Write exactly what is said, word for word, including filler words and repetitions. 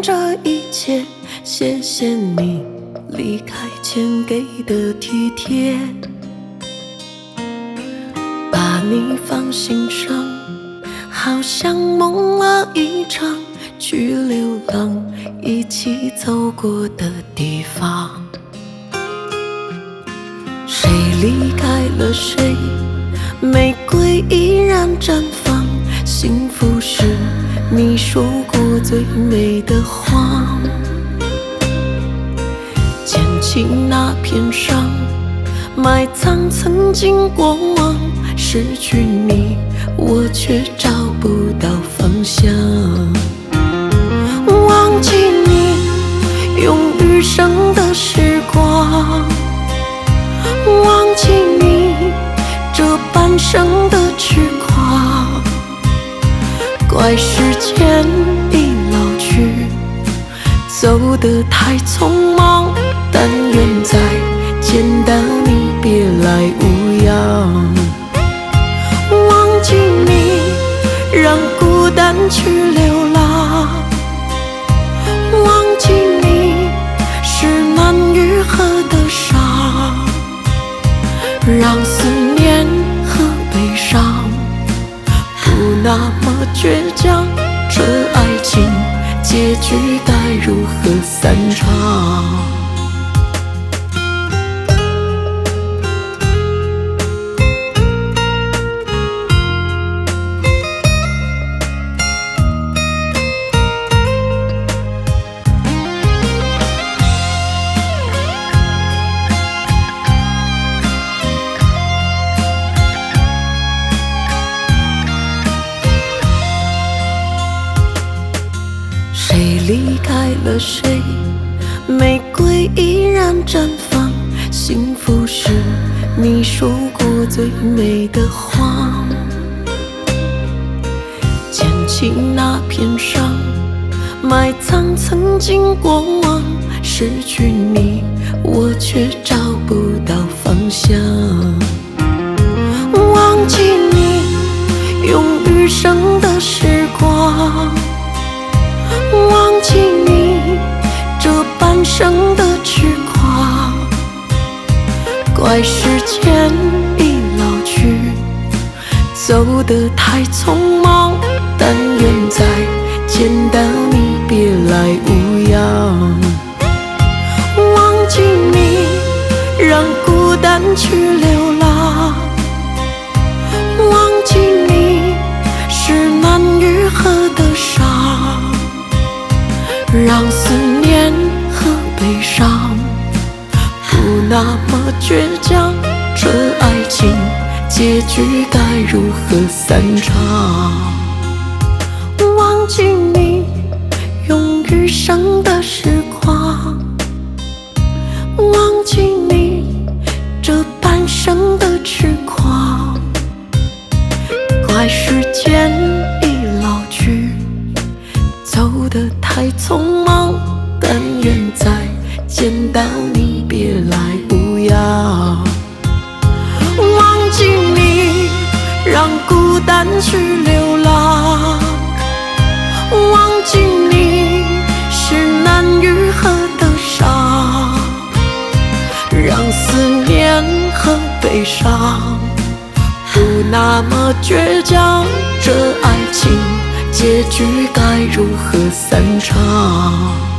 这一切，谢谢你离开前给的体贴，把你放心上，好像梦了一场，去流浪，一起走过的地方。谁离开了谁，玫瑰依然绽放，幸福是你说过最美的谎。捡起那片伤，埋藏曾经过往，失去你我却找不到方向。忘记你用余生的时光，忘记你这半生的痴狂，怪时间已老去，走得太匆忙，但愿再见到你别来无恙。忘记你让孤单去流浪，忘记你是难愈合的伤，让思念和悲伤不那么倔强，这爱情结局该如何散场？谁离开了谁，玫瑰依然绽放，幸福是你说过最美的谎。捡起那片伤，埋藏曾经过往，失去你我却找不到方向。忘记你用余生的时光，忘记你这半生的痴狂，怪时间已老去，走得太匆忙，但愿再见到你别来无恙。忘记你让孤单去流浪，忘记你是难愈合的伤，让思念和悲伤不那么倔强，这爱情结局该如何散场？忘记你用余生的时光，忘记你这半生的痴狂，怪时间已老去，走得太匆忙，但愿再见到你别来无恙。忘记你让孤单去流浪，忘记你是难愈合的伤，让思念和悲伤不那么倔强，这爱情结局该如何散场？